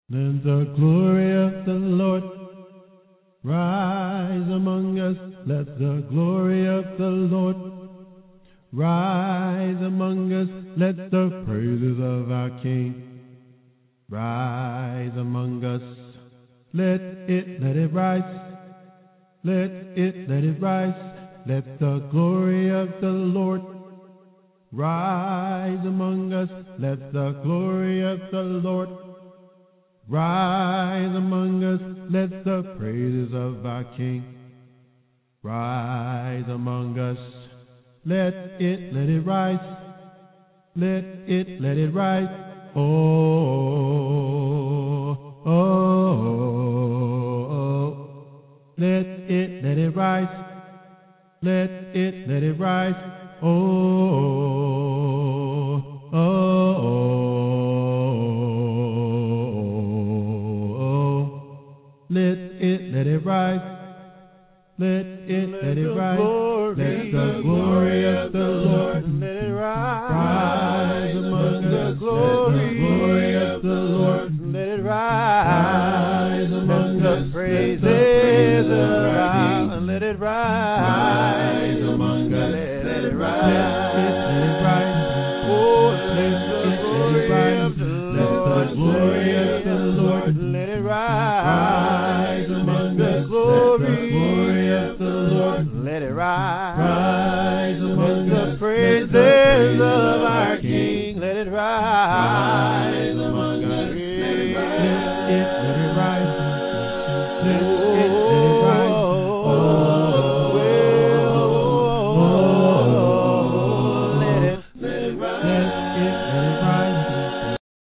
Let the glory of the Lord rise among us. Let the glory of the Lord rise among us. Let the praises of our King rise among us. Let it rise. Let it rise. Let the glory of the Lord rise among us. Let the glory of the Lord rise among us. Let the praises of our King rise among us. Let it rise. Let it rise. Let it rise. Let it rise. Let it rise. Let it rise. Let the glory of the Lord let it rise among us. Let the glory of the Lord let it rise among us. Praises around. Let it rise among us. Let it rise. Let it rise. Oh, let the glory of the Lord let it rise among us. Glory of the Lord let it rise among the praises of our King. Let it rise among us. Let it rise. Let it rise. Let it rise.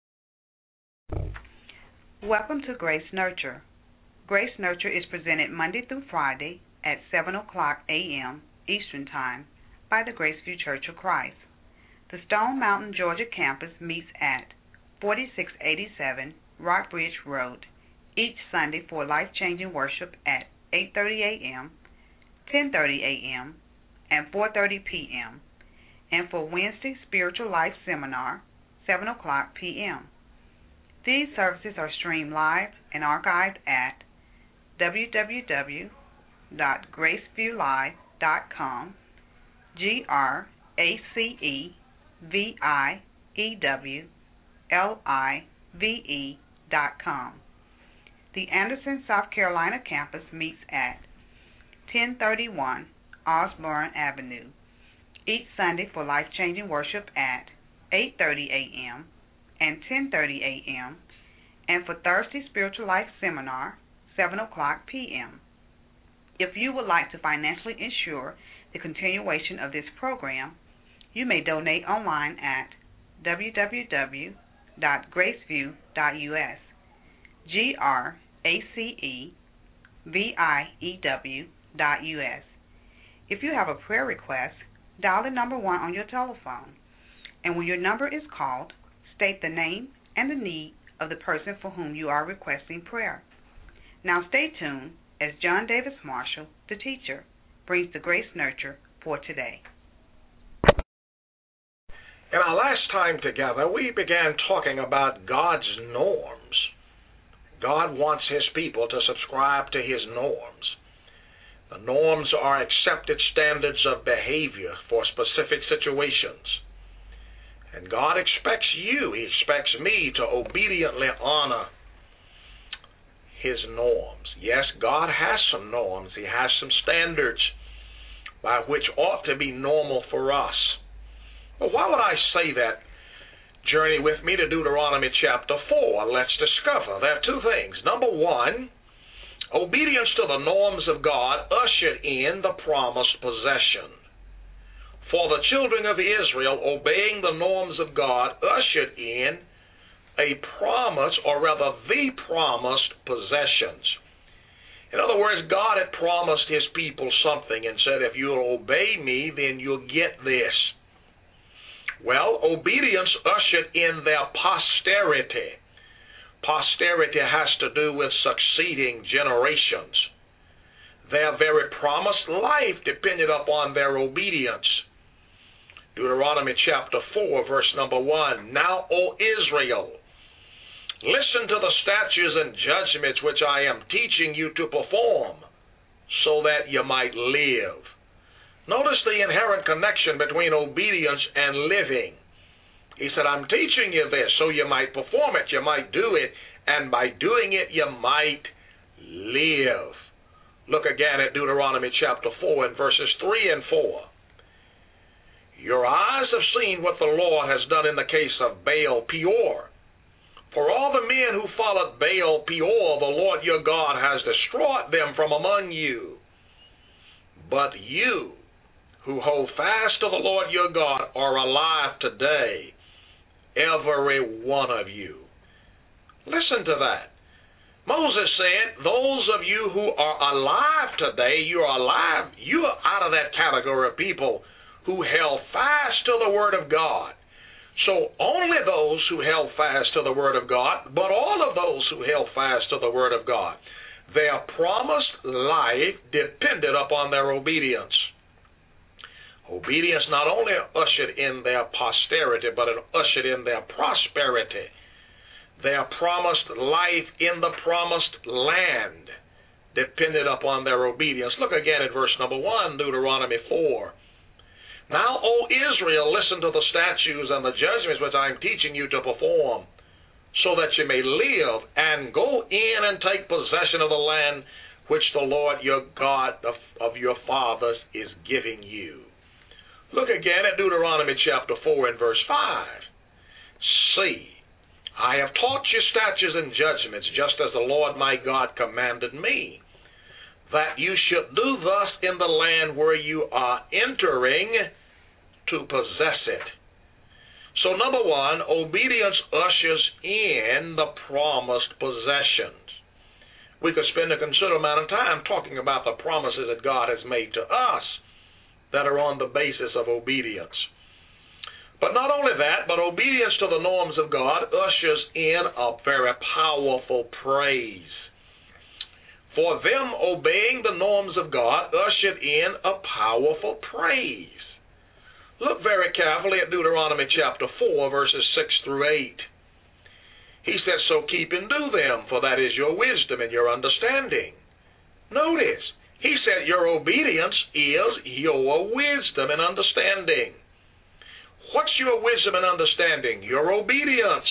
Welcome to Grace Nurture. Grace Nurture is presented Monday through Friday at 7 o'clock a.m. Eastern Time by the Graceview Church of Christ. The Stone Mountain, Georgia campus meets at 4687 Rockbridge Road each Sunday for life-changing worship at 8:30 a.m., 10:30 a.m., and 4:30 p.m., and for Wednesday Spiritual Life Seminar, 7 o'clock p.m. These services are streamed live and archived at www.graceviewlive.com, GRACEVIEWLIVE.com. The Anderson, South Carolina campus meets at 1031 Osborne Avenue each Sunday for life-changing worship at 8:30 a.m. and 10:30 a.m., and for Thursday Spiritual Life Seminar, 7 o'clock p.m. If you would like to financially ensure the continuation of this program, you may donate online at www.graceview.us, GRACEVIEW.us. If you have a prayer request, dial the number 1 on your telephone, and when your number is called, state the name and the need of the person for whom you are requesting prayer. Now stay tuned as John Davis Marshall, the teacher, brings the Grace Nurture for today. In our last time together, we began talking about God's norms. God wants His people to subscribe to His norms. The norms are accepted standards of behavior for specific situations. And God expects you, He expects me to obediently honor His norms. Yes, God has some norms. He has some standards by which ought to be normal for us. But why would I say that? Journey with me to Deuteronomy chapter 4. Let's discover. There are two things. Number one, obedience to the norms of God ushered in the promised possession. For the children of Israel, obeying the norms of God ushered in a promise, or rather the promised possessions. In other words, God had promised His people something and said, if you'll obey me, then you'll get this. Well, obedience ushered in their posterity. Posterity has to do with succeeding generations. Their very promised life depended upon their obedience. Deuteronomy chapter 4, verse number 1. Now, O Israel, Listen to the statutes and judgments which I am teaching you to perform, so that you might live. Notice the inherent connection between obedience and living. He said, I'm teaching you this so you might perform it, you might do it, and by doing it you might live. Look again at Deuteronomy chapter 4 and verses 3 and 4. Your eyes have seen what the Lord has done in the case of Baal Peor. For all the men who followed Baal Peor, the Lord your God has destroyed them from among you. But you, who hold fast to the Lord your God, are alive today, every one of you. Listen to that. Moses said, those of you who are alive today, you are alive, you are out of that category of people who held fast to the Word of God. So only those who held fast to the Word of God, but all of those who held fast to the Word of God, their promised life depended upon their obedience. Obedience not only ushered in their posterity, but it ushered in their prosperity. Their promised life in the promised land depended upon their obedience. Look again at verse number 1, Deuteronomy 4. Now, O Israel, listen to the statutes and the judgments which I am teaching you to perform, so that you may live and go in and take possession of the land which the Lord your God of your fathers is giving you. Look again at Deuteronomy chapter 4 and verse 5. See, I have taught you statutes and judgments, just as the Lord my God commanded me, that you should do thus in the land where you are entering to possess it. So number 1, obedience ushers in the promised possessions. We could spend a considerable amount of time talking about the promises that God has made to us that are on the basis of obedience. But not only that, but obedience to the norms of God ushers in a very powerful praise. For them, obeying the norms of God ushered in a powerful praise. Look very carefully at Deuteronomy chapter 4, verses 6 through 8. He said, so keep and do them, for that is your wisdom and your understanding. Notice, he said your obedience is your wisdom and understanding. What's your wisdom and understanding? Your obedience.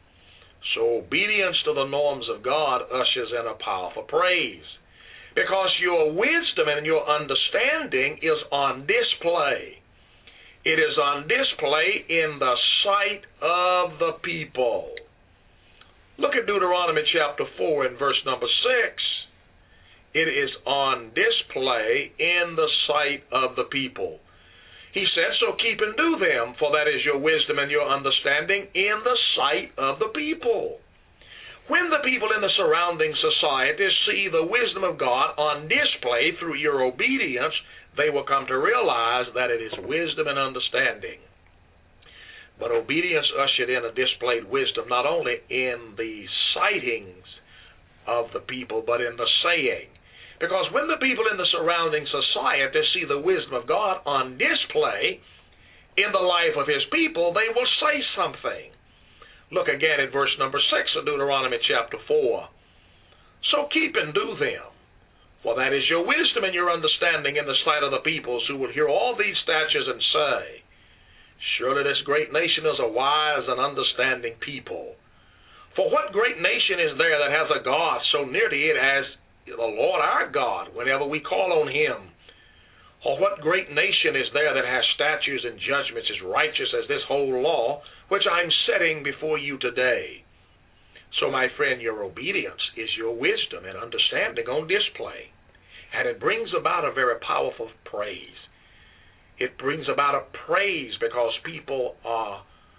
So obedience to the norms of God ushers in a powerful praise, because your wisdom and your understanding is on display. It is on display in the sight of the people. Look at Deuteronomy chapter 4 and verse number 6. It is on display in the sight of the people. He said, so keep and do them, for that is your wisdom and your understanding in the sight of the people. When the people in the surrounding society see the wisdom of God on display through your obedience, they will come to realize that it is wisdom and understanding. But obedience ushered in a displayed wisdom not only in the sightings of the people, but in the saying. Because when the people in the surrounding society see the wisdom of God on display in the life of His people, they will say something. Look again at verse number 6 of Deuteronomy chapter 4. So keep and do them, for that is your wisdom and your understanding in the sight of the peoples, who will hear all these statutes and say, surely this great nation is a wise and understanding people. For what great nation is there that has a God so near to it as the Lord our God, whenever we call on Him? Or what great nation is there that has statutes and judgments as righteous as this whole law, which I'm setting before you today? So, my friend, your obedience is your wisdom and understanding on display. And it brings about a very powerful praise. It brings about a praise because people are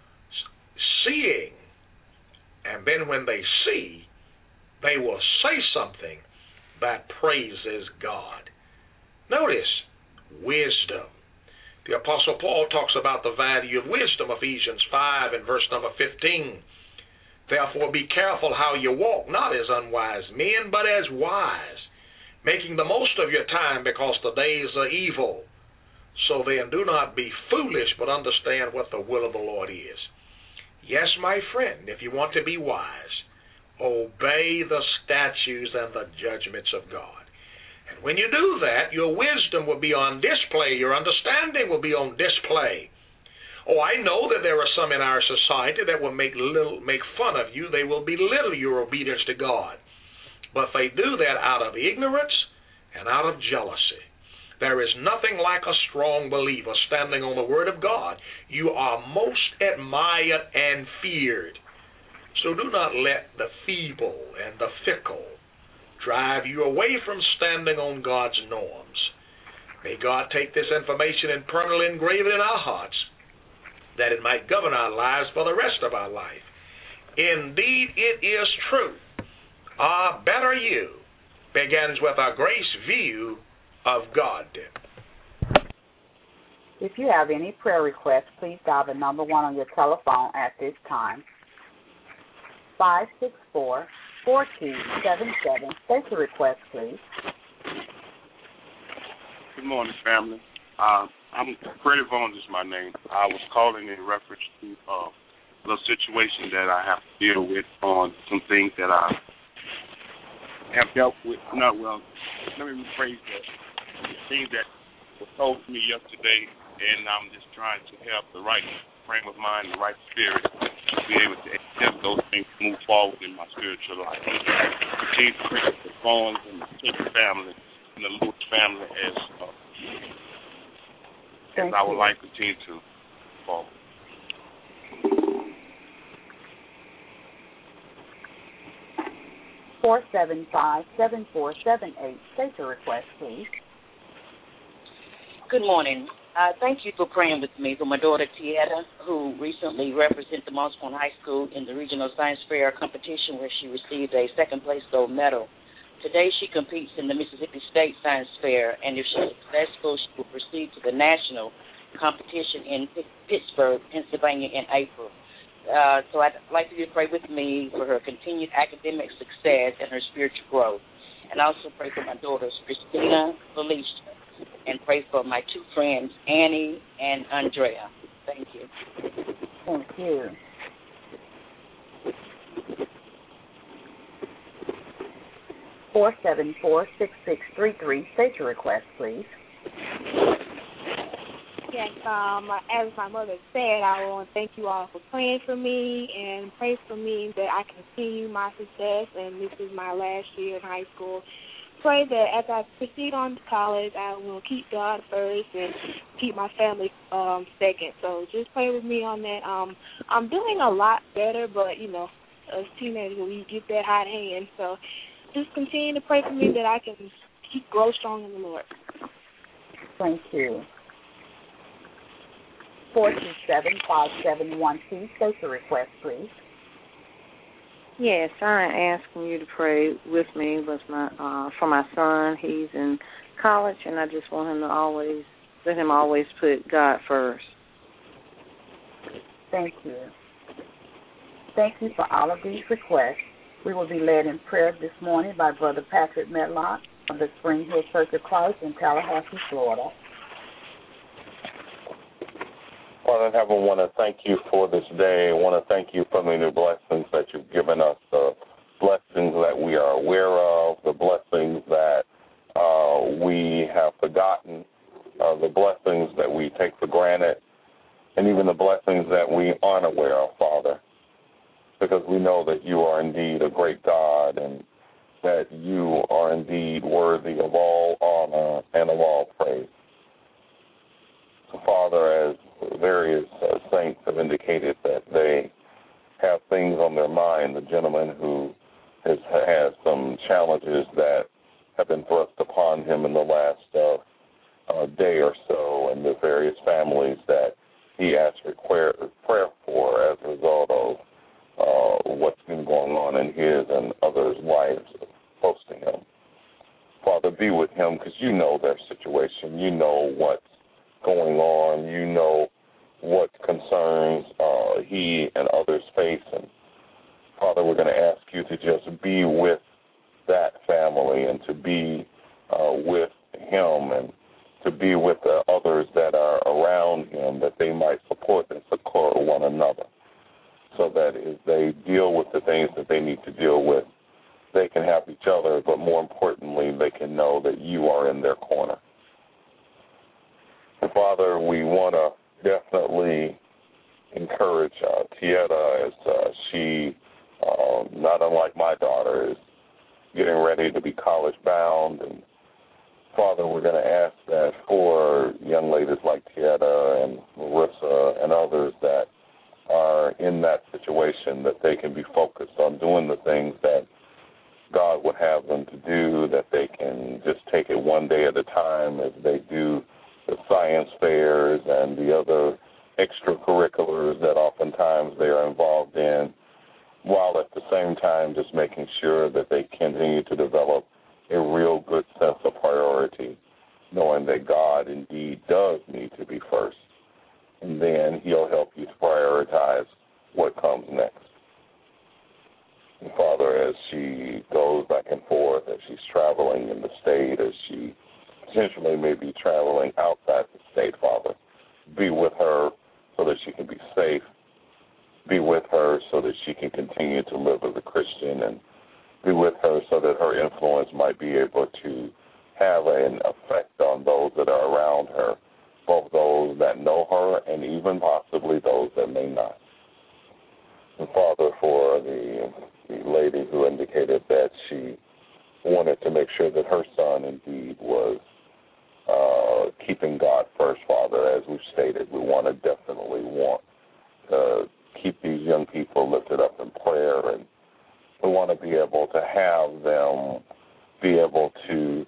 seeing. And then when they see, they will say something that praises God. Notice, wisdom. The Apostle Paul talks about the value of wisdom, Ephesians 5 and verse number 15. Therefore be careful how you walk, not as unwise men, but as wise, making the most of your time, because the days are evil. So then do not be foolish, but understand what the will of the Lord is. Yes, my friend, if you want to be wise, Obey the statutes and the judgments of God. And when you do that, your wisdom will be on display. Your understanding will be on display. Oh, I know that there are some in our society that will make fun of you. They will belittle your obedience to God. But they do that out of ignorance and out of jealousy. There is nothing like a strong believer standing on the Word of God. You are most admired and feared. So do not let the feeble and the fickle drive you away from standing on God's norms. May God take this information and permanently engrave it in our hearts, that it might govern our lives for the rest of our life. Indeed, it is true. Our better you begins with a grace view of God. If you have any prayer requests, please dial the number 1 on your telephone at this time. 564-4277. State your request, please. Good morning, family. Freddie Vaughn is my name. I was calling in reference to the situation that I have to deal with on some things that I have dealt with. Let me rephrase that. Things that were told to me yesterday, and I'm just trying to have the right frame of mind, the right spirit to be able to accept those things, move forward in my spiritual life. Continue to pray for the Vaughns and the Taylor family and the Lewis family as our life continue to forward. 475-7478. State your request, please. Good morning. Thank you for praying with me for my daughter, Tieta, who recently represented the Mossville High School in the Regional Science Fair competition where she received a second-place gold medal. Today she competes in the Mississippi State Science Fair, and if she's successful, she will proceed to the national competition in Pittsburgh, Pennsylvania in April. So I'd like you to pray with me for her continued academic success and her spiritual growth. And also pray for my daughters, Christina, Felicia, and pray for my 2 friends, Annie and Andrea. Thank you. Thank you. Four 474-6633. State your request, please. Yes, as my mother said, I want to thank you all for praying for me and pray for me that I continue my success, and this is my last year in high school. Pray that as I proceed on to college, I will keep God first and keep my family second. So just pray with me on that. I'm doing a lot better, but, you know, as teenagers, we get that hot hand. So just continue to pray for me that I can grow strong in the Lord. Thank you. 427-5712. State your request, please. Yes, I'm asking you to pray with me for my son. He's in college, and I just want him to always put God first. Thank you. Thank you for all of these requests. We will be led in prayer this morning by Brother Patrick Medlock of the Spring Hill Church of Christ in Tallahassee, Florida. Father in heaven, I want to thank you for this day. I want to thank you for the new blessings that you've given us, the blessings that we are aware of, the blessings that we have forgotten, the blessings that we take for granted, and even the blessings that we aren't aware of, Father, because we know that you are indeed a great God and that you are indeed worthy of all honor and of all praise. So, Father, as various saints have indicated that they have things on their mind, the gentleman who has had some challenges that have been thrust upon him in the last day or so, and the various families that he asked for prayer for as a result of what's been going on in his and others' lives close to him. Father, be with him because you know their situation. You know what's going on. You know what concerns he and others face. And, Father, we're going to ask you to just be with that family and to be with him and to be with the others that are around him, that they might support and succor one another, so that as they deal with the things that they need to deal with, Father, but more importantly, they can know that you are in their corner. And Father, we want to definitely encourage Tieta as she, not unlike my daughter, is getting ready to be college bound. And Father, we're going to ask that for young ladies like Tieta and Marissa and others that are in that situation, that they can be focused on doing the things that God would have them to do, that they can just take it one day at a time as they do the science fairs and the other extracurriculars that oftentimes they are involved in, while at the same time just making sure that they continue to develop a real good sense of priority, knowing that God indeed does need to be first. And then he'll help you to prioritize what comes next. And Father, as she goes back and forth, as she's traveling in the state, as she potentially may be traveling outside the state, Father, be with her so that she can be safe. Be with her so that she can continue to live as a Christian, and be with her so that her influence might be able to have an effect on those that are around her, both those that know her and even possibly those that may not. And Father, for the lady who indicated that she wanted to make sure that her son indeed was keeping God first, Father, as we've stated, we definitely want to keep these young people lifted up in prayer, and we want to be able to have them be able to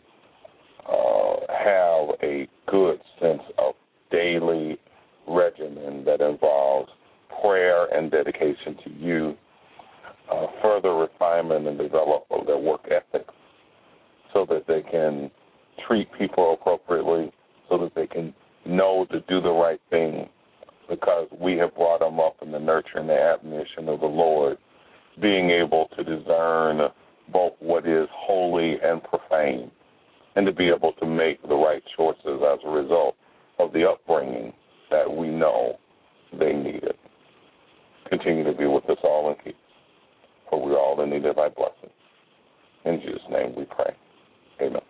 have a good sense of daily regimen that involves prayer and dedication to you, further refinement and development of their work ethics so that they can treat people appropriately, so that they can know to do the right thing, because we have brought them up in the nurture and the admonition of the Lord, being able to discern both what is holy and profane, and to be able to make the right choices as a result of the upbringing that we know they needed. Continue to be with us all and keep us, for we're all in need of thy blessing. In Jesus' name we pray. Amen.